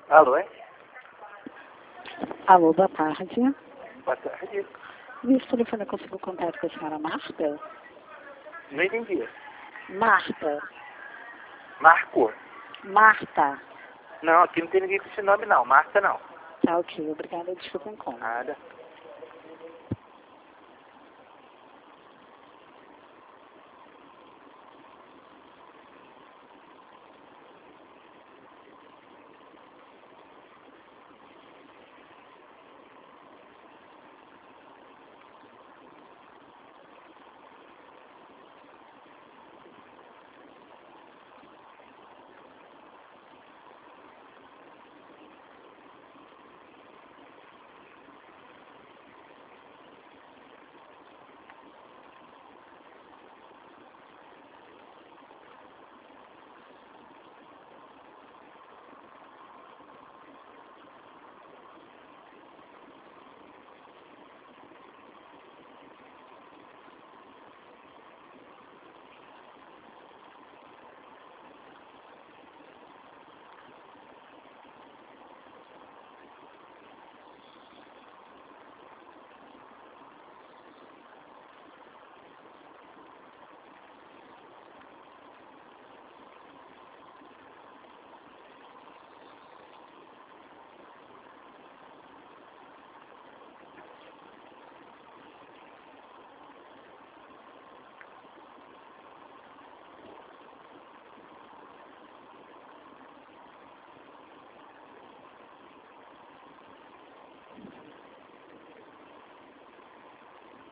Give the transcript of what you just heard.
Alô, é? Alô, boa tarde. Boa tarde. Nesse telefone eu consigo contato com a senhora Marta? Não entendi. Marta. Marco? Marta. Não, aqui não tem ninguém com esse nome não. Marta não. Tá ok, obrigada, desculpa o incômodo. Nada.